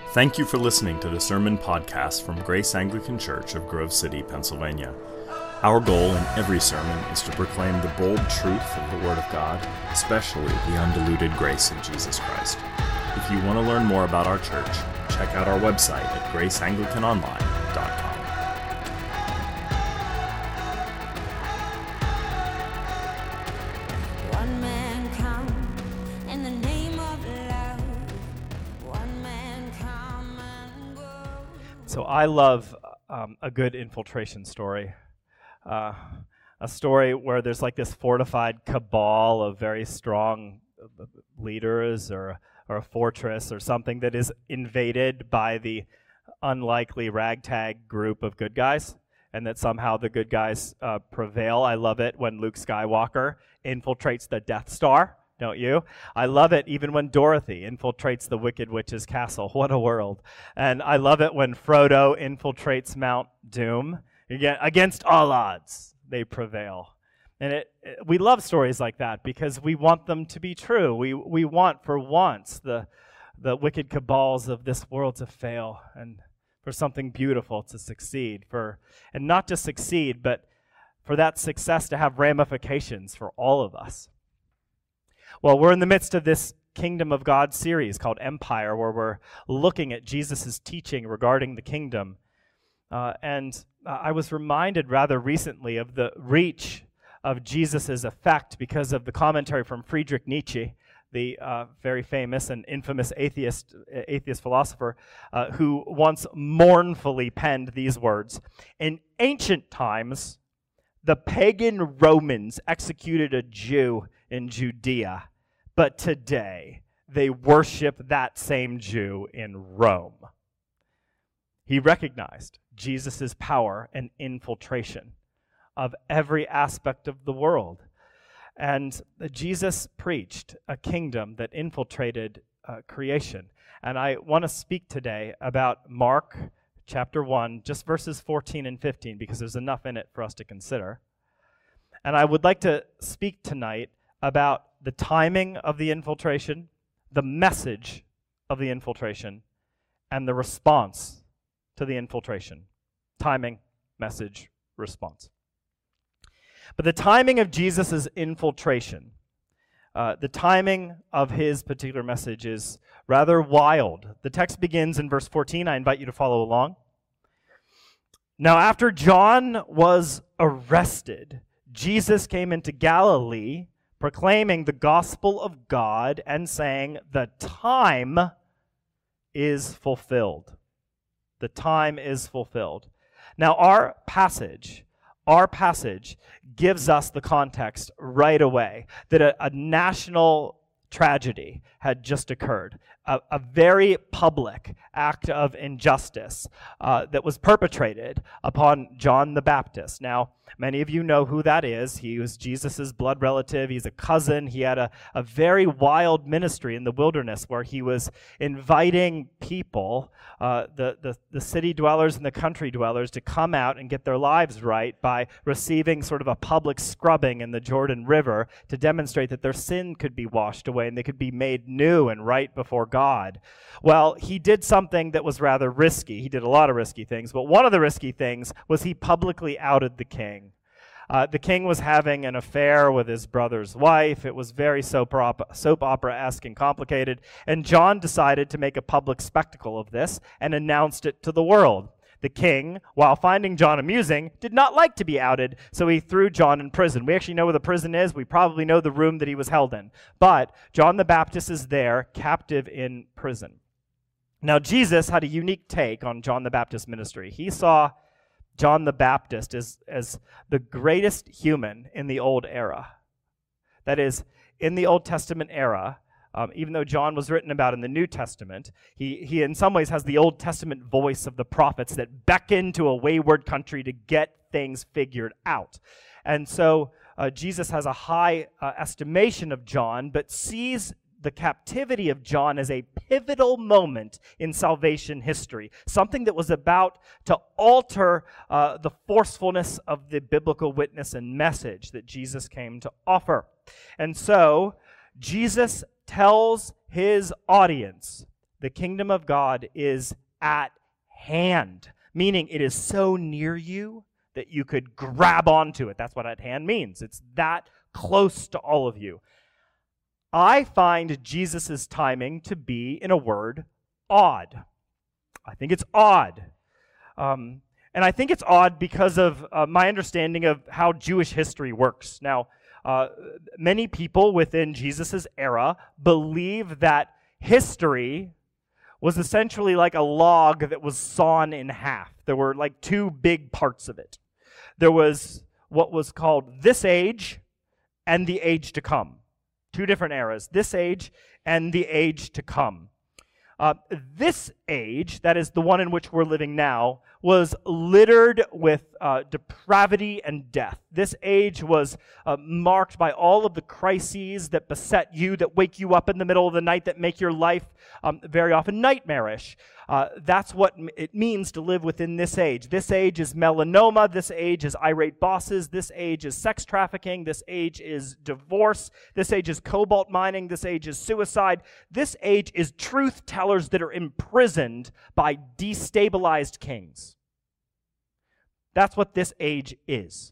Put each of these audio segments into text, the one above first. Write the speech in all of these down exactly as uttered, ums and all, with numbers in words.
Thank you for listening to the sermon podcast from Grace Anglican Church of Grove City, Pennsylvania. Our goal in every sermon is to proclaim the bold truth of the Word of God, especially the undiluted grace of Jesus Christ. If you want to learn more about our church, check out our website at grace anglican online dot com. So I love um, a good infiltration story, uh, a story where there's like this fortified cabal of very strong leaders or, or a fortress or something that is invaded by the unlikely ragtag group of good guys, and that somehow the good guys uh, prevail. I love it when Luke Skywalker infiltrates the Death Star. Don't you? I love it even when Dorothy infiltrates the Wicked Witch's castle. What a world. And I love it when Frodo infiltrates Mount Doom. Again, against all odds, they prevail. And it, it, we love stories like that because we want them to be true. We we want, for once, the, the wicked cabals of this world to fail and for something beautiful to succeed. For and not just succeed, but for that success to have ramifications for all of us. Well, we're in the midst of this Kingdom of God series called Empire, where we're looking at Jesus' teaching regarding the kingdom. Uh, and uh, I was reminded rather recently of the reach of Jesus' effect because of the commentary from Friedrich Nietzsche, the uh, very famous and infamous atheist, atheist philosopher, uh, who once mournfully penned these words: "In ancient times, the pagan Romans executed a Jew in Judea, but today they worship that same Jew in Rome." He recognized Jesus' power and infiltration of every aspect of the world. And Jesus preached a kingdom that infiltrated uh, creation. And I want to speak today about Mark chapter one, just verses fourteen and fifteen, because there's enough in it for us to consider. And I would like to speak tonight about the timing of the infiltration, the message of the infiltration, and the response to the infiltration. Timing, message, response. But the timing of Jesus' infiltration, uh, the timing of his particular message is rather wild. The text begins in verse fourteen. I invite you to follow along. "Now after John was arrested, Jesus came into Galilee, proclaiming the gospel of God and saying, 'The time is fulfilled.'" The time is fulfilled. Now our passage, our passage gives us the context right away that a, a national tragedy had just occurred. A, a very public act of injustice uh, that was perpetrated upon John the Baptist. Now, many of you know who that is. He was Jesus' blood relative. He's a cousin. He had a, a very wild ministry in the wilderness where he was inviting people, uh, the, the, the city dwellers and the country dwellers, to come out and get their lives right by receiving sort of a public scrubbing in the Jordan River to demonstrate that their sin could be washed away and they could be made new and right before God. Well, he did something that was rather risky. He did a lot of risky things, but one of the risky things was he publicly outed the king. Uh, the king was having an affair with his brother's wife. It was very soap opera, soap opera-esque and complicated, and John decided to make a public spectacle of this and announced it to the world. The king, while finding John amusing, did not like to be outed, so he threw John in prison. We actually know where the prison is. We probably know the room that he was held in. But John the Baptist is there, captive in prison. Now, Jesus had a unique take on John the Baptist's ministry. He saw John the Baptist as, as the greatest human in the old era. That is, in the Old Testament era, Um, even though John was written about in the New Testament, he, he in some ways has the Old Testament voice of the prophets that beckon to a wayward country to get things figured out. And so uh, Jesus has a high uh, estimation of John, but sees the captivity of John as a pivotal moment in salvation history, something that was about to alter uh, the forcefulness of the biblical witness and message that Jesus came to offer. And so Jesus tells his audience The kingdom of God is at hand, meaning it is so near you that you could grab onto it. That's what at hand means. It's that close to all of you. I find Jesus' timing to be, in a word, odd. I think it's odd. Um, and I think it's odd because of uh, my understanding of how Jewish history works. Now, uh, many people within Jesus' era believe that history was essentially like a log that was sawn in half. There were like two big parts of it. There was what was called this age and the age to come. Two different eras, this age and the age to come. Uh, this age, that is the one in which we're living now, was littered with uh, depravity and death. This age was uh, marked by all of the crises that beset you, that wake you up in the middle of the night, that make your life um, very often nightmarish. Uh, that's what it means to live within this age. This age is melanoma. This age is irate bosses. This age is sex trafficking. This age is divorce. This age is cobalt mining. This age is suicide. This age is truth tellers that are imprisoned by destabilized kings. That's what this age is.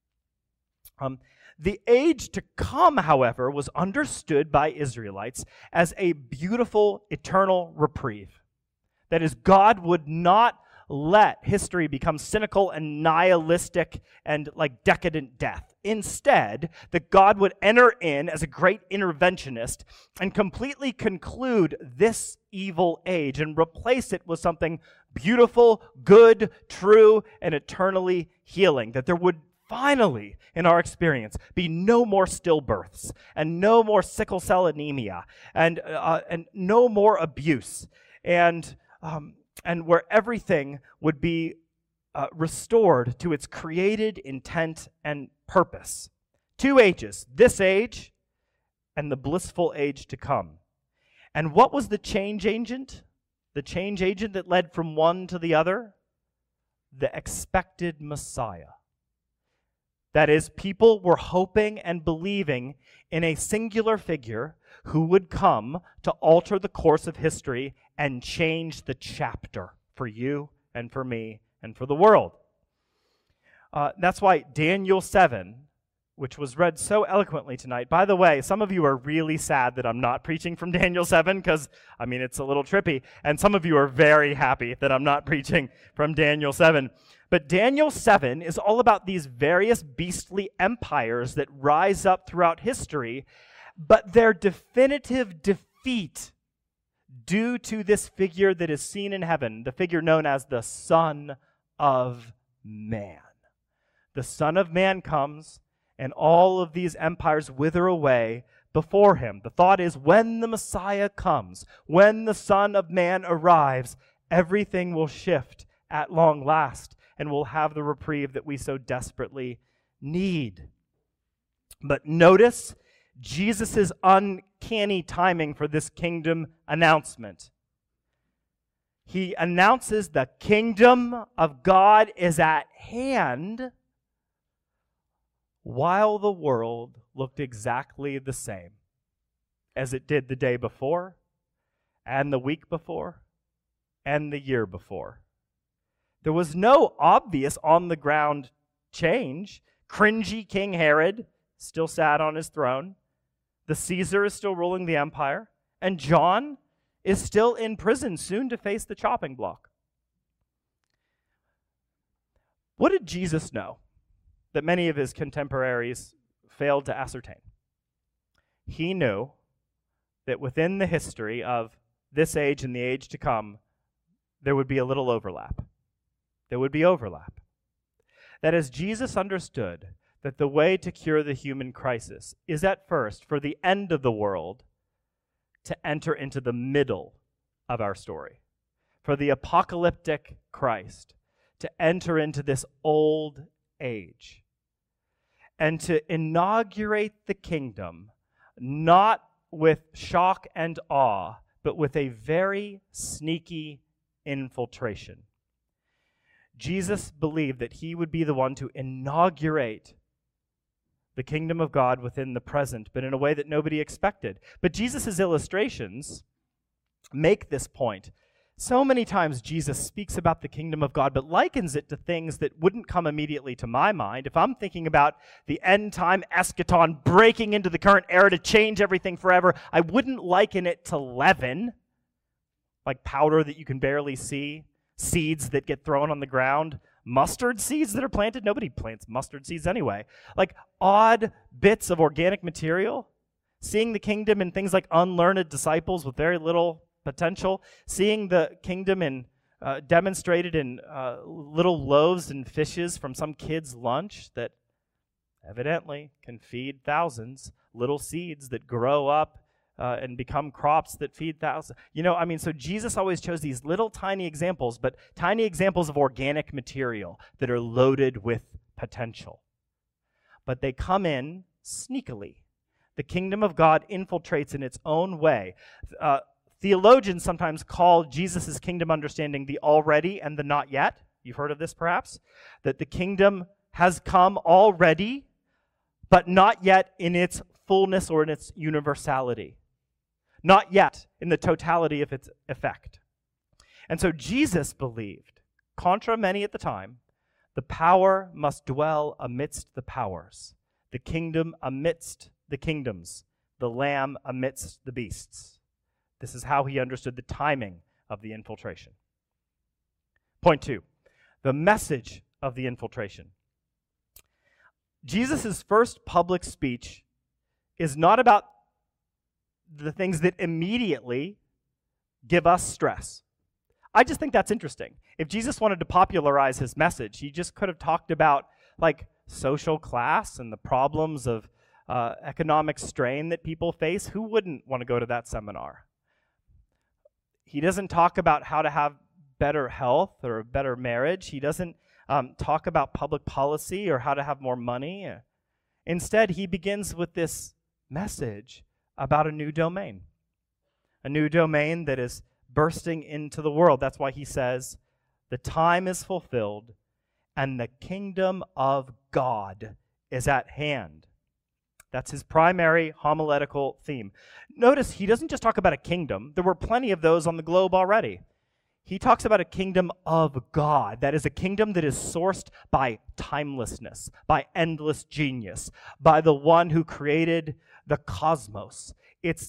Um, the age to come, however, was understood by Israelites as a beautiful, eternal reprieve. That is, God would not let history become cynical and nihilistic and like decadent death. Instead, that God would enter in as a great interventionist and completely conclude this evil age and replace it with something beautiful, good, true, and eternally healing. That there would finally, in our experience, be no more stillbirths and no more sickle cell anemia and, uh, and no more abuse. And Um, and where everything would be uh, restored to its created intent and purpose. Two ages, this age and the blissful age to come. And what was the change agent? The change agent that led from one to the other? The expected Messiah. That is, people were hoping and believing in a singular figure who would come to alter the course of history and change the chapter for you and for me and for the world. Uh, that's why Daniel seven, which was read so eloquently tonight. By the way, some of you are really sad that I'm not preaching from Daniel seven because, I mean, it's a little trippy. And some of you are very happy that I'm not preaching from Daniel seven. But Daniel seven is all about these various beastly empires that rise up throughout history, but their definitive defeat due to this figure that is seen in heaven, the figure known as the Son of Man. The Son of Man comes, and all of these empires wither away before him. The thought is, when the Messiah comes, when the Son of Man arrives, everything will shift at long last, and we'll have the reprieve that we so desperately need. But notice Jesus' uncanny timing for this kingdom announcement. He announces the kingdom of God is at hand while the world looked exactly the same as it did the day before and the week before and the year before. There was no obvious on-the-ground change. Cringy King Herod still sat on his throne. The Caesar is still ruling the empire. And John is still in prison, soon to face the chopping block. What did Jesus know that many of his contemporaries failed to ascertain? He knew that within the history of this age and the age to come, there would be a little overlap. There would be overlap. That as Jesus understood that the way to cure the human crisis is at first for the end of the world to enter into the middle of our story, for the apocalyptic Christ to enter into this old age and to inaugurate the kingdom not with shock and awe, but with a very sneaky infiltration. Jesus believed that he would be the one to inaugurate the kingdom of God within the present, but in a way that nobody expected. But Jesus' illustrations make this point. So many times Jesus speaks about the kingdom of God, but likens it to things that wouldn't come immediately to my mind. If I'm thinking about the end time eschaton breaking into the current era to change everything forever, I wouldn't liken it to leaven, like powder that you can barely see, seeds that get thrown on the ground, mustard seeds that are planted. Nobody plants mustard seeds anyway. Like odd bits of organic material, seeing the kingdom in things like unlearned disciples with very little potential, seeing the kingdom in uh, demonstrated in uh, little loaves and fishes from some kid's lunch that evidently can feed thousands, little seeds that grow up uh, and become crops that feed thousands. You know, I mean, so Jesus always chose these little tiny examples, but tiny examples of organic material that are loaded with potential. But they come in sneakily. The kingdom of God infiltrates in its own way. Uh, Theologians sometimes call Jesus' kingdom understanding the already and the not yet. You've heard of this perhaps? That the kingdom has come already, but not yet in its fullness or in its universality. Not yet in the totality of its effect. And so Jesus believed, contra many at the time, the power must dwell amidst the powers, the kingdom amidst the kingdoms, the lamb amidst the beasts. This is how he understood the timing of the infiltration. Point two, the message of the infiltration. Jesus' first public speech is not about the things that immediately give us stress. I just think that's interesting. If Jesus wanted to popularize his message, he just could have talked about like social class and the problems of uh, economic strain that people face. Who wouldn't want to go to that seminar? He doesn't talk about how to have better health or a better marriage. He doesn't um, talk about public policy or how to have more money. Instead, he begins with this message about a new domain, a new domain that is bursting into the world. That's why he says, the time is fulfilled and the kingdom of God is at hand. That's his primary homiletical theme. Notice he doesn't just talk about a kingdom. There were plenty of those on the globe already. He talks about a kingdom of God. That is a kingdom that is sourced by timelessness, by endless genius, by the one who created the cosmos. It's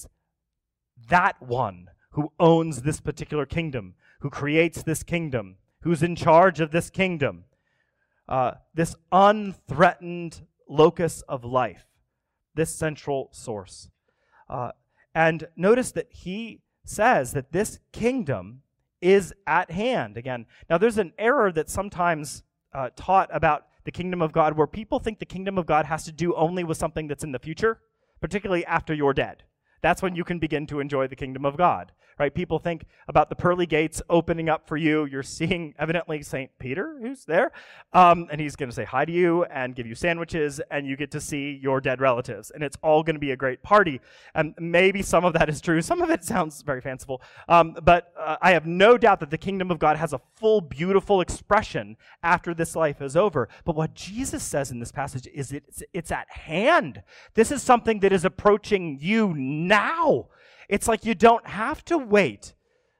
that one who owns this particular kingdom, who creates this kingdom, who's in charge of this kingdom, uh, this unthreatened locus of life. This central source. Uh, and notice that he says that this kingdom is at hand. Again, now there's an error that's sometimes uh, taught about the kingdom of God where people think the kingdom of God has to do only with something that's in the future, particularly after you're dead. That's when you can begin to enjoy the kingdom of God, right? People think about the pearly gates opening up for you. You're seeing, evidently, Saint Peter, who's there, um, and he's going to say hi to you and give you sandwiches, and you get to see your dead relatives, and it's all going to be a great party. And maybe some of that is true. Some of it sounds very fanciful, um, but uh, I have no doubt that the kingdom of God has a full, beautiful expression after this life is over. But what Jesus says in this passage is it's, it's at hand. This is something that is approaching you now. It's like you don't have to wait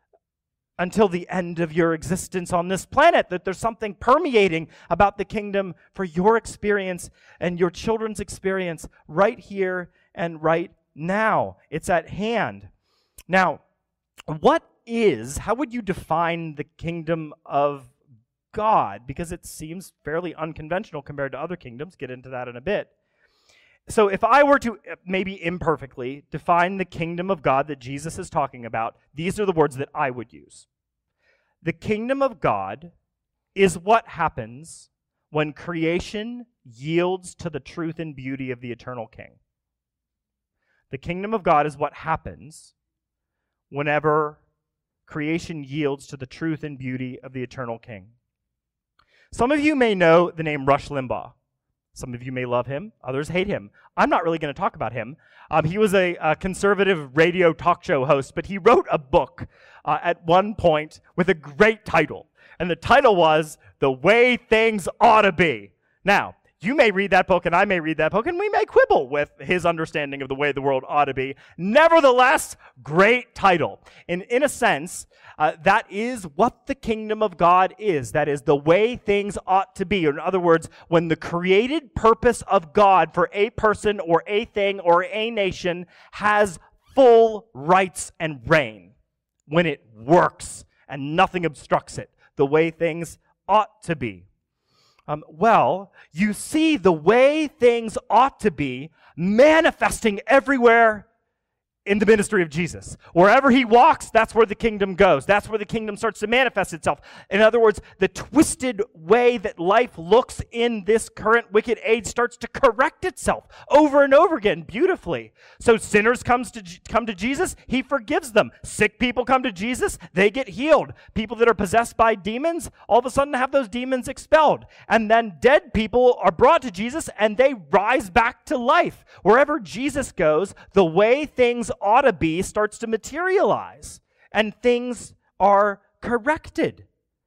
until the end of your existence on this planet, that there's something permeating about the kingdom for your experience and your children's experience right here and right now. It's at hand. Now, what is, how would you define the kingdom of God? Because it seems fairly unconventional compared to other kingdoms. Get into that in a bit. So if I were to, maybe imperfectly, define the kingdom of God that Jesus is talking about, these are the words that I would use. The kingdom of God is what happens when creation yields to the truth and beauty of the eternal King. The kingdom of God is what happens whenever creation yields to the truth and beauty of the eternal King. Some of you may know the name Rush Limbaugh. Some of you may love him. Others hate him. I'm not really going to talk about him. Um, he was a, a conservative radio talk show host, but he wrote a book uh, at one point with a great title. And the title was The Way Things Ought to Be. Now, you may read that book and I may read that book and we may quibble with his understanding of the way the world ought to be. Nevertheless, great title. And in a sense, uh, that is what the kingdom of God is. That is the way things ought to be. Or in other words, when the created purpose of God for a person or a thing or a nation has full rights and reign. When it works and nothing obstructs it, the way things ought to be. Um, well, you see the way things ought to be manifesting everywhere in the ministry of Jesus. Wherever he walks, that's where the kingdom goes. That's where the kingdom starts to manifest itself. In other words, the twisted way that life looks in this current wicked age starts to correct itself over and over again beautifully. So sinners comes to come to Jesus, he forgives them. Sick people come to Jesus, they get healed. People that are possessed by demons, all of a sudden have those demons expelled. And then dead people are brought to Jesus and they rise back to life. Wherever Jesus goes, the way things ought to be starts to materialize and things are corrected.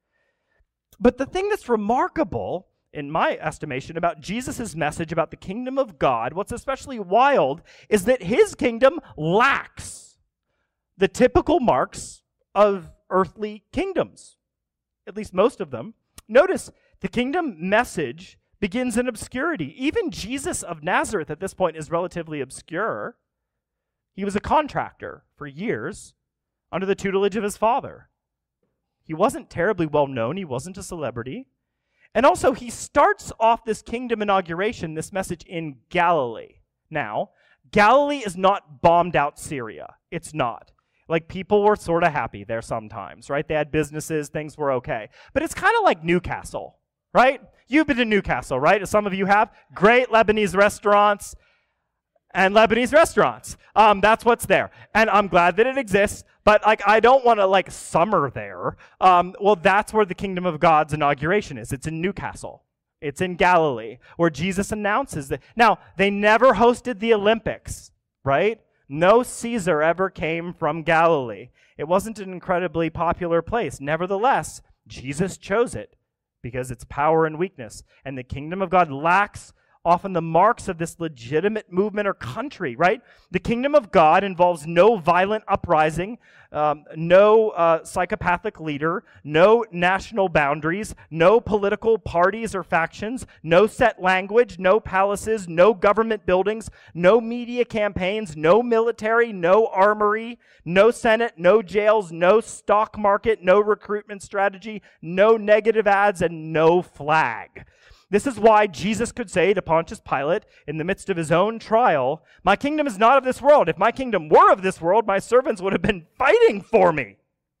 But the thing that's remarkable, in my estimation, about Jesus' message about the kingdom of God, what's especially wild, is that his kingdom lacks the typical marks of earthly kingdoms, at least most of them. Notice the kingdom message begins in obscurity. Even Jesus of Nazareth at this point is relatively obscure. He was a contractor for years under the tutelage of his father. He wasn't terribly well known. He wasn't a celebrity. And also, he starts off this kingdom inauguration, this message, in Galilee. Now, Galilee is not bombed out Syria. It's not. Like, people were sort of happy there sometimes, right? They had businesses, things were okay. But it's kind of like Newcastle, right? You've been to Newcastle, right? Some of you have. Great Lebanese restaurants. And Lebanese restaurants. Um, that's what's there. And I'm glad that it exists, but like I don't want to like summer there. Um, well, that's where the kingdom of God's inauguration is. It's in Newcastle. It's in Galilee, where Jesus announces that. Now, they never hosted the Olympics, right? No Caesar ever came from Galilee. It wasn't an incredibly popular place. Nevertheless, Jesus chose it because it's power and weakness. And the kingdom of God lacks often the marks of this legitimate movement or country, right? The kingdom of God involves no violent uprising, um, no uh, psychopathic leader, no national boundaries, no political parties or factions, no set language, no palaces, no government buildings, no media campaigns, no military, no armory, no senate, no jails, no stock market, no recruitment strategy, no negative ads, and no flag. This is why Jesus could say to Pontius Pilate in the midst of his own trial, "My kingdom is not of this world. If my kingdom were of this world, my servants would have been fighting for me."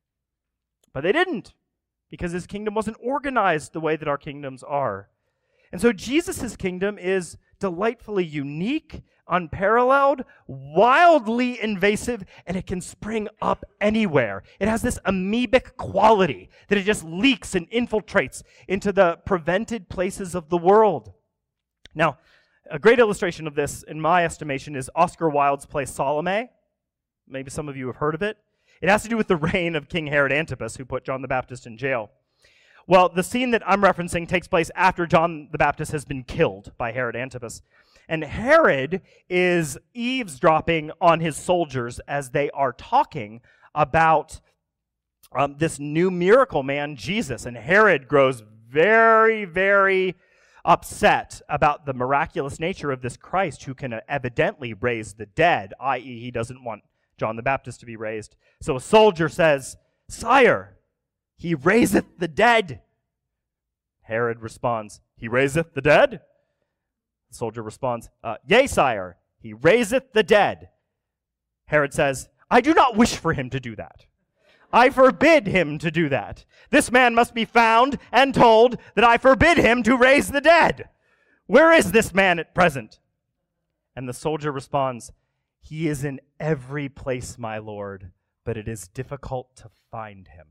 But they didn't, because his kingdom wasn't organized the way that our kingdoms are. And so Jesus' kingdom is delightfully unique, unparalleled, wildly invasive, and it can spring up anywhere. It has this amoebic quality that it just leaks and infiltrates into the prevented places of the world. Now, a great illustration of this, in my estimation, is Oscar Wilde's play Salome. Maybe some of you have heard of it. It has to do with the reign of King Herod Antipas, who put John the Baptist in jail. Well, the scene that I'm referencing takes place after John the Baptist has been killed by Herod Antipas. And Herod is eavesdropping on his soldiers as they are talking about um, this new miracle man, Jesus. And Herod grows very, very upset about the miraculous nature of this Christ who can evidently raise the dead, that is he doesn't want John the Baptist to be raised. So a soldier says, "Sire, he raiseth the dead." Herod responds, "He raiseth the dead?" The soldier responds, uh, "Yea, sire, he raiseth the dead." Herod says, "I do not wish for him to do that. I forbid him to do that. This man must be found and told that I forbid him to raise the dead. Where is this man at present?" And the soldier responds, "He is in every place, my lord, but it is difficult to find him."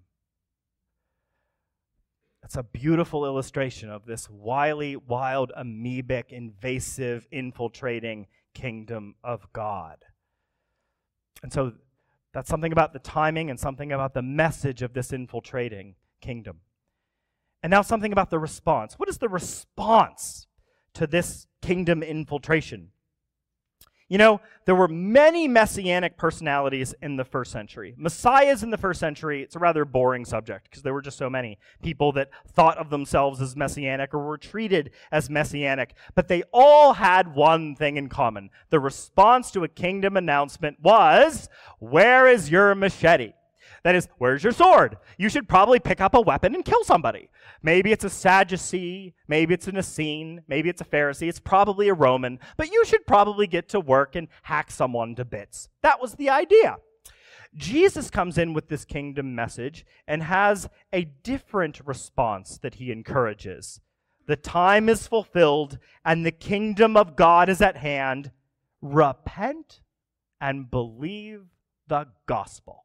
That's a beautiful illustration of this wily, wild, amoebic, invasive, infiltrating kingdom of God. And so that's something about the timing and something about the message of this infiltrating kingdom. And now something about the response. What is the response to this kingdom infiltration. You know, there were many messianic personalities in the first century. Messiahs in the first century, it's a rather boring subject because there were just so many people that thought of themselves as messianic or were treated as messianic. But they all had one thing in common. The response to a kingdom announcement was, "Where is your machete?" That is, where's your sword? You should probably pick up a weapon and kill somebody. Maybe it's a Sadducee, maybe it's an Essene, maybe it's a Pharisee, it's probably a Roman, but you should probably get to work and hack someone to bits. That was the idea. Jesus comes in with this kingdom message and has a different response that he encourages. The time is fulfilled and the kingdom of God is at hand. Repent and believe the gospel.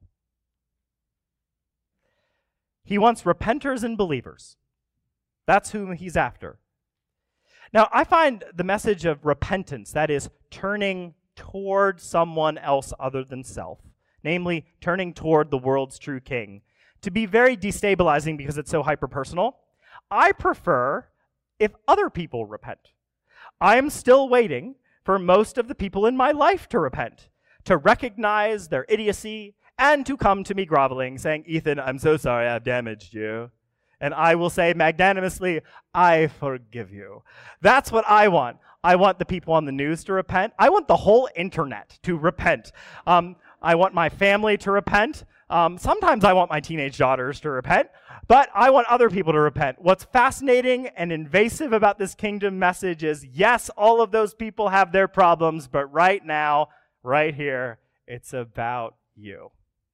He wants repenters and believers. That's whom he's after. Now, I find the message of repentance, that is, turning toward someone else other than self, namely, turning toward the world's true king, to be very destabilizing because it's so hyper-personal. I prefer if other people repent. I am still waiting for most of the people in my life to repent, to recognize their idiocy, and to come to me groveling, saying, "Ethan, I'm so sorry I've damaged you." And I will say magnanimously, "I forgive you." That's what I want. I want the people on the news to repent. I want the whole internet to repent. Um, I want my family to repent. Um, sometimes I want my teenage daughters to repent, but I want other people to repent. What's fascinating and invasive about this kingdom message is, yes, all of those people have their problems, but right now, right here, it's about you.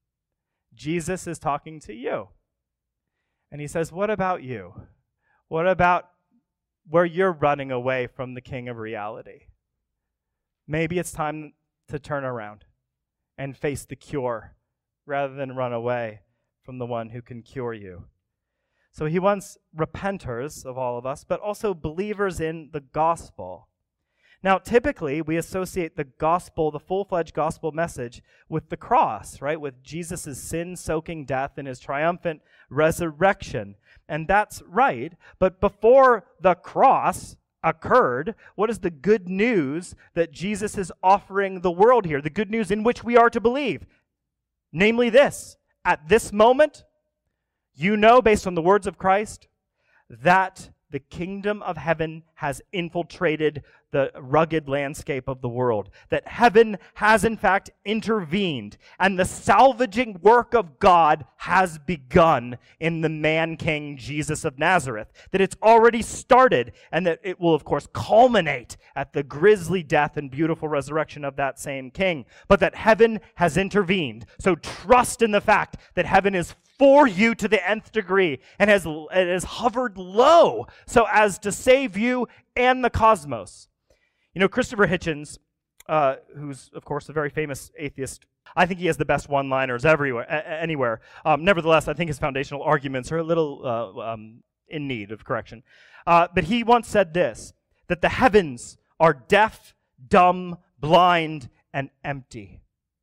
Jesus is talking to you. And he says, what about you? What about where you're running away from the King of reality? Maybe it's time to turn around and face the cure rather than run away from the one who can cure you. So he wants repenters of all of us, but also believers in the gospel. Now, typically, we associate the gospel, the full-fledged gospel message, with the cross, right? With Jesus' sin-soaking death and his triumphant resurrection. And that's right. But before the cross occurred, what is the good news that Jesus is offering the world here? The good news in which we are to believe. Namely this: at this moment, you know, based on the words of Christ, that the kingdom of heaven has infiltrated the rugged landscape of the world. That heaven has in fact intervened, and the salvaging work of God has begun in the man-king Jesus of Nazareth. That it's already started, and that it will of course culminate at the grisly death and beautiful resurrection of that same king. But that heaven has intervened. So trust in the fact that heaven is for you to the nth degree and has, it has hovered low so as to save you and the cosmos. You know, Christopher Hitchens, uh, who's, of course, a very famous atheist, I think he has the best one-liners everywhere, a- anywhere. Um, nevertheless, I think his foundational arguments are a little uh, um, in need of correction. Uh, but he once said this, that the heavens are deaf, dumb, blind, and empty.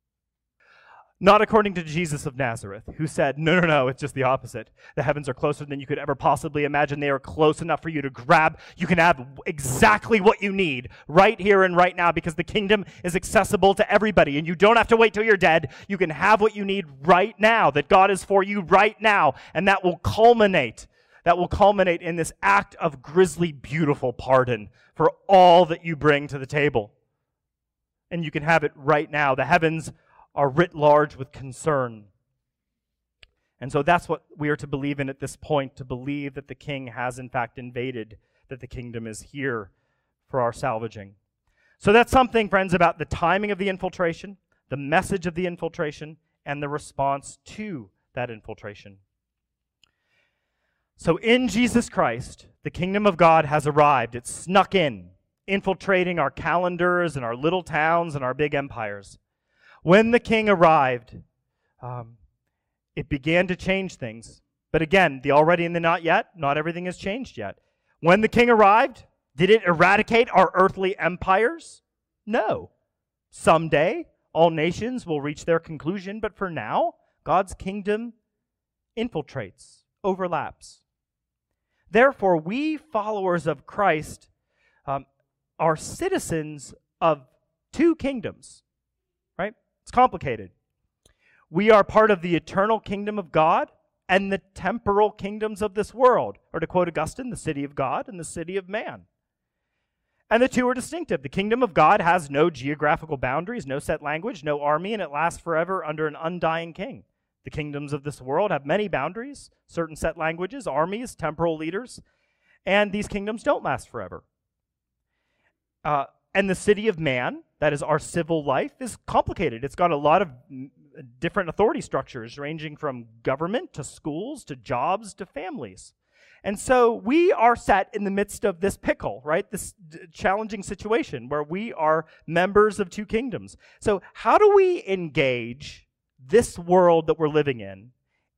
Not according to Jesus of Nazareth, who said, no, no, no, it's just the opposite. The heavens are closer than you could ever possibly imagine. They are close enough for you to grab. You can have exactly what you need right here and right now because the kingdom is accessible to everybody, and you don't have to wait till you're dead. You can have what you need right now, that God is for you right now, and that will culminate. That will culminate in this act of grisly, beautiful pardon for all that you bring to the table. And you can have it right now. The heavens are writ large with concern. And so that's what we are to believe in at this point, to believe that the king has in fact invaded, that the kingdom is here for our salvaging. So that's something, friends, about the timing of the infiltration, the message of the infiltration, and the response to that infiltration. So in Jesus Christ, the kingdom of God has arrived. It's snuck in, infiltrating our calendars and our little towns and our big empires. When the king arrived, um, it began to change things. But again, the already and the not yet, not everything has changed yet. When the king arrived, did it eradicate our earthly empires? No. Someday, all nations will reach their conclusion, but for now, God's kingdom infiltrates, overlaps. Therefore, we followers of Christ um, are citizens of two kingdoms, right? It's complicated. We are part of the eternal kingdom of God and the temporal kingdoms of this world, or to quote Augustine, the city of God and the city of man. And the two are distinctive. The kingdom of God has no geographical boundaries, no set language, no army, and it lasts forever under an undying king. The kingdoms of this world have many boundaries, certain set languages, armies, temporal leaders, and these kingdoms don't last forever. Uh, and the city of man, that is our civil life, is complicated. It's got a lot of different authority structures, ranging from government to schools to jobs to families. And so we are set in the midst of this pickle, right? This d- challenging situation where we are members of two kingdoms. So how do we engage this world that we're living in?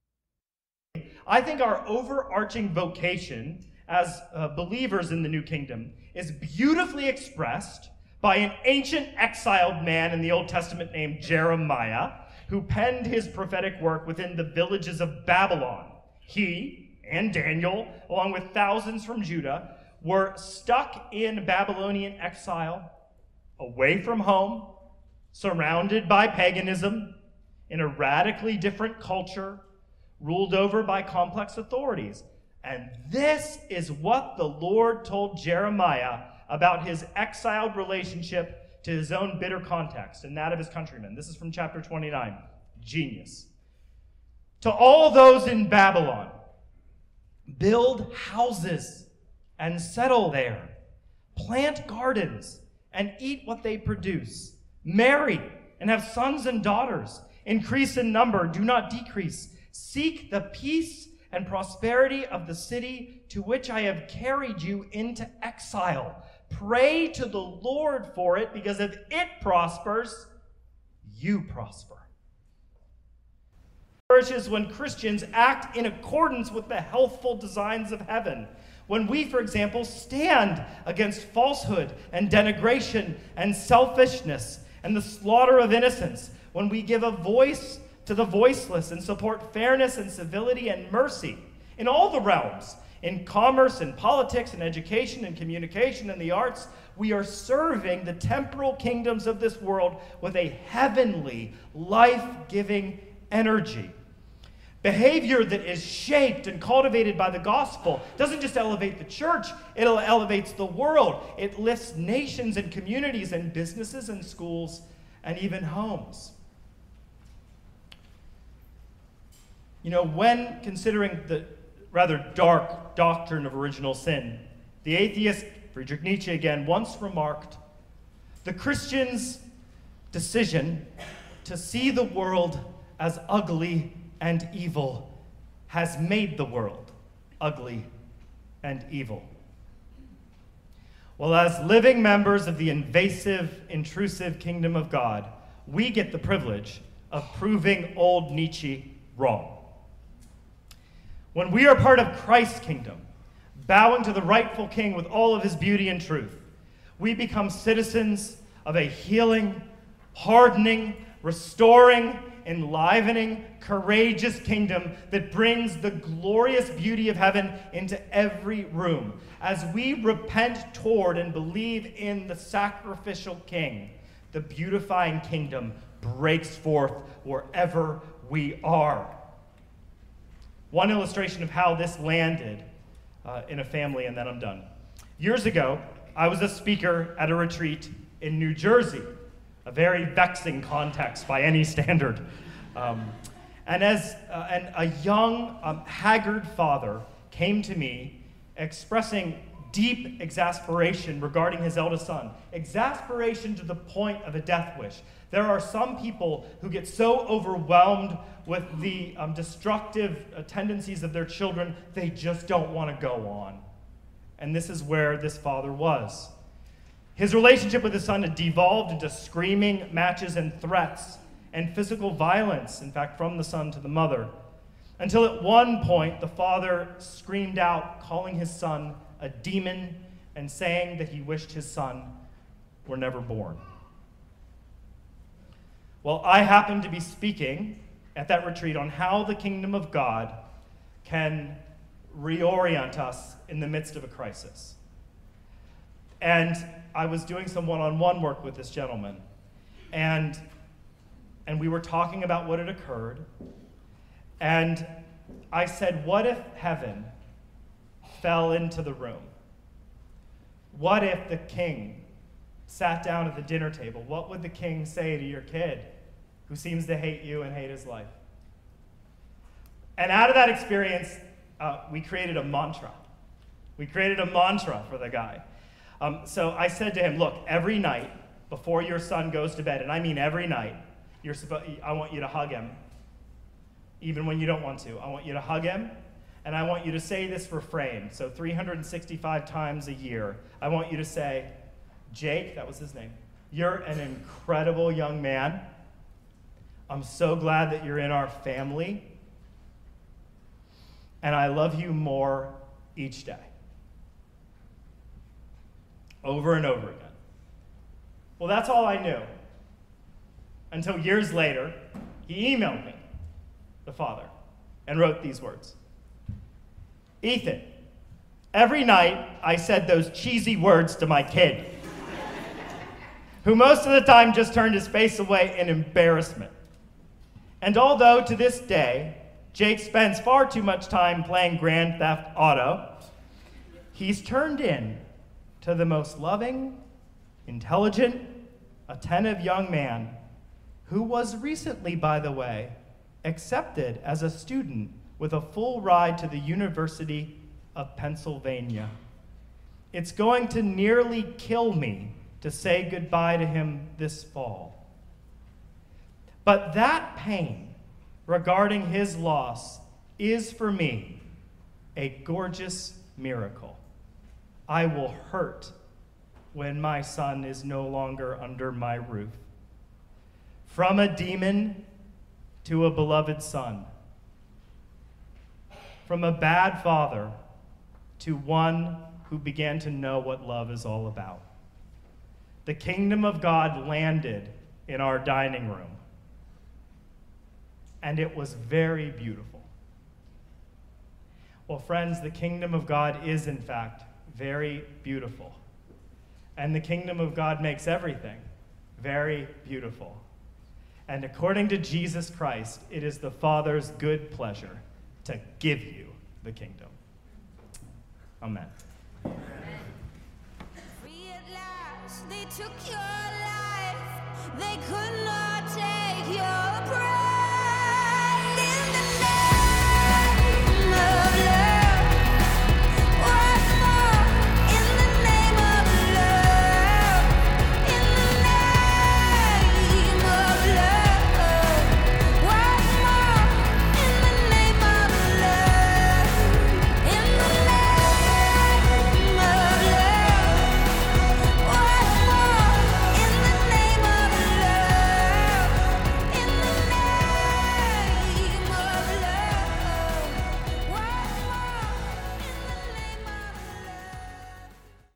I think our overarching vocation as uh, believers in the new kingdom is beautifully expressed by an ancient exiled man in the Old Testament named Jeremiah, who penned his prophetic work within the villages of Babylon. He and Daniel, along with thousands from Judah, were stuck in Babylonian exile, away from home, surrounded by paganism, in a radically different culture, ruled over by complex authorities. And this is what the Lord told Jeremiah about his exiled relationship to his own bitter context and that of his countrymen. This is from chapter twenty-nine. Genius. To all those in Babylon, build houses and settle there. Plant gardens and eat what they produce. Marry and have sons and daughters. Increase in number, do not decrease. Seek the peace and prosperity of the city to which I have carried you into exile. Pray to the Lord for it, because if it prospers, you prosper. Flourishes when Christians act in accordance with the healthful designs of heaven. When we, for example, stand against falsehood and denigration and selfishness and the slaughter of innocents. When we give a voice to the voiceless and support fairness and civility and mercy in all the realms, in commerce and politics and education and communication and the arts, we are serving the temporal kingdoms of this world with a heavenly, life-giving energy. Behavior that is shaped and cultivated by the gospel doesn't just elevate the church, it elevates the world. It lifts nations and communities and businesses and schools and even homes. You know, when considering the rather dark doctrine of original sin, the atheist Friedrich Nietzsche again once remarked, the Christian's decision to see the world as ugly and evil has made the world ugly and evil. Well, as living members of the invasive, intrusive kingdom of God, we get the privilege of proving old Nietzsche wrong. When we are part of Christ's kingdom, bowing to the rightful king with all of his beauty and truth, we become citizens of a healing, hardening, restoring, enlivening, courageous kingdom that brings the glorious beauty of heaven into every room. As we repent toward and believe in the sacrificial king, the beautifying kingdom breaks forth wherever we are. One illustration of how this landed uh, in a family, and then I'm done. Years ago, I was a speaker at a retreat in New Jersey, a very vexing context by any standard. Um, and as uh, and a young, um, haggard father came to me expressing deep exasperation regarding his eldest son, exasperation to the point of a death wish. There are some people who get so overwhelmed with the um, destructive uh, tendencies of their children, they just don't want to go on. And this is where this father was. His relationship with his son had devolved into screaming matches and threats and physical violence, in fact, from the son to the mother, until at one point the father screamed out, calling his son a demon and saying that he wished his son were never born. Well, I happened to be speaking at that retreat on how the kingdom of God can reorient us in the midst of a crisis. And I was doing some one-on-one work with this gentleman. And, and we were talking about what had occurred. And I said, what if heaven fell into the room? What if the king sat down at the dinner table? What would the king say to your kid who seems to hate you and hate his life? And out of that experience, uh, we created a mantra. We created a mantra for the guy. Um, so I said to him, look, every night before your son goes to bed, and I mean every night, you're suppo- I want you to hug him, even when you don't want to. I want you to hug him, and I want you to say this refrain. So three hundred sixty-five times a year, I want you to say, Jake, that was his name, you're an incredible young man. I'm so glad that you're in our family. And I love you more each day. Over and over again. Well, that's all I knew. Until years later, he emailed me, the father, and wrote these words. Ethan, every night I said those cheesy words to my kid, who most of the time just turned his face away in embarrassment. And although to this day, Jake spends far too much time playing Grand Theft Auto, he's turned in to the most loving, intelligent, attentive young man who was recently, by the way, accepted as a student with a full ride to the University of Pennsylvania. It's going to nearly kill me to say goodbye to him this fall. But that pain regarding his loss is for me a gorgeous miracle. I will hurt when my son is no longer under my roof. From a demon to a beloved son. From a bad father to one who began to know what love is all about. The kingdom of God landed in our dining room. And it was very beautiful. Well, friends, the kingdom of God is, in fact, very beautiful. And the kingdom of God makes everything very beautiful. And according to Jesus Christ, it is the Father's good pleasure to give you the kingdom. Amen. Free at last, they took your life. They could not